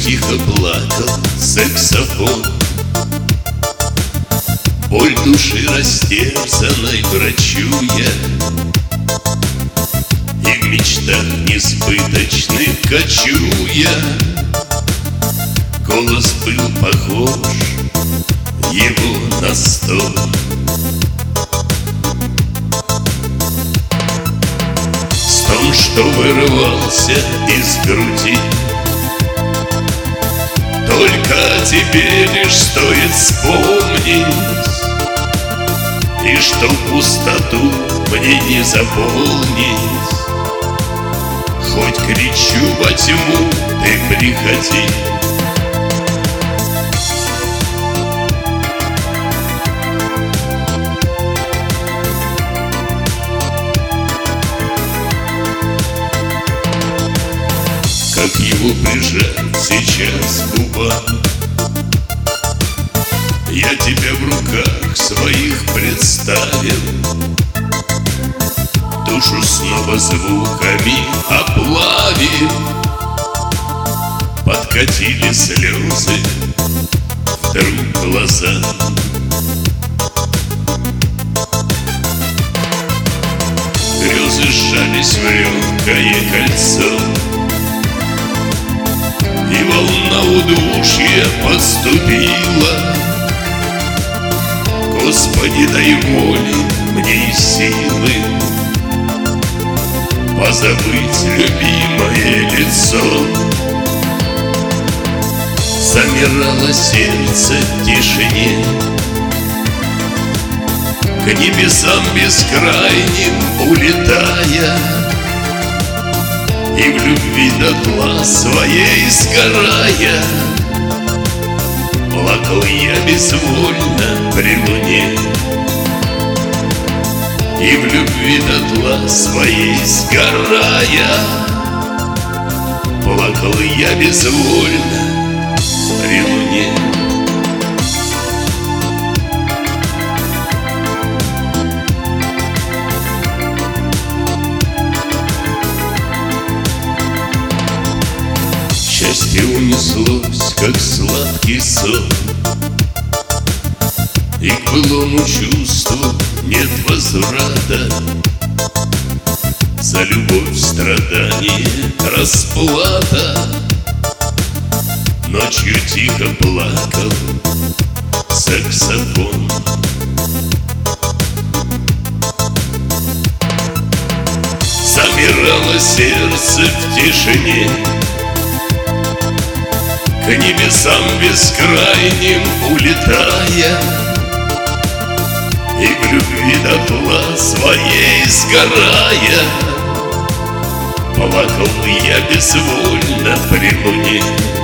тихо плакал саксофон. Боль души растерзанной врачу я, и в мечтах несбыточных качу я. Голос был похож его на стон. Стон, что вырывался из груди, только о тебе лишь стоит вспомнить, и что пустоту мне не заполнить. Хоть кричу во тьму, ты приходи. Как его прижать сейчас к губам? Я тебя в руках своих представил, душу снова звуками оплавил. Подкатили слезы вдруг глаза. Грезы сжались в легкое кольцо, и волна удушья подступила. Господи, дай воли мне и силы позабыть любимое лицо. Замирало сердце в тишине, к небесам бескрайним улетая, и в любви дотла своей сгорая. Плакал я безвольно при луне, и в любви дотла своей сгорая. Плакал я безвольно при луне. Счастье унеслось, как сладкий сон, и к былому чувству нет возврата. За любовь страдание расплата. Ночью тихо плакал саксофон. Замирало сердце в тишине, к небесам бескрайним улетая, и в любви дотла своей сгорая. Плакал я безвольно при луне.